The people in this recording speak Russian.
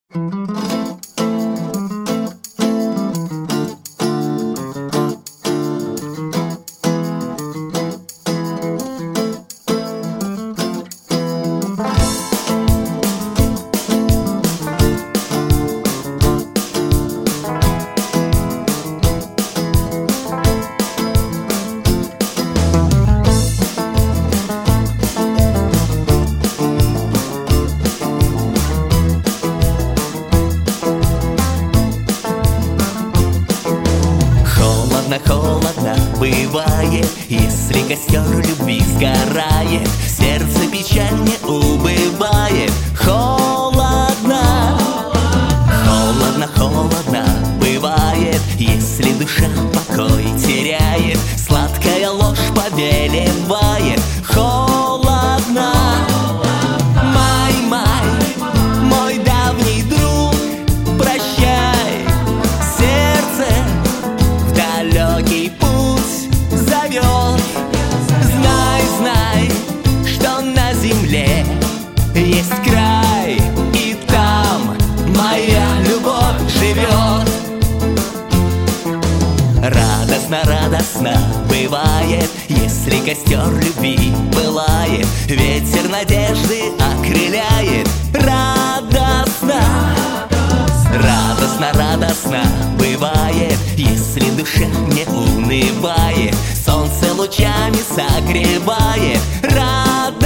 Холодно бывает, если костер любви сгорает, сердце печаль не убывает. Холодно, холодно, холодно бывает, если душа покой теряет, сладкая ложь повелевает. Холодно, май, май, мой давний друг, прощай, сердце далекий путь зовет. Знай, знай, что на земле есть край, и там моя любовь живет. Радостно, радостно бывает, если костер любви пылает, ветер надежды окрыляет. Радостно, радостно, радостно бывает, если душа не унывает, солнце лучами согревает. Радостно,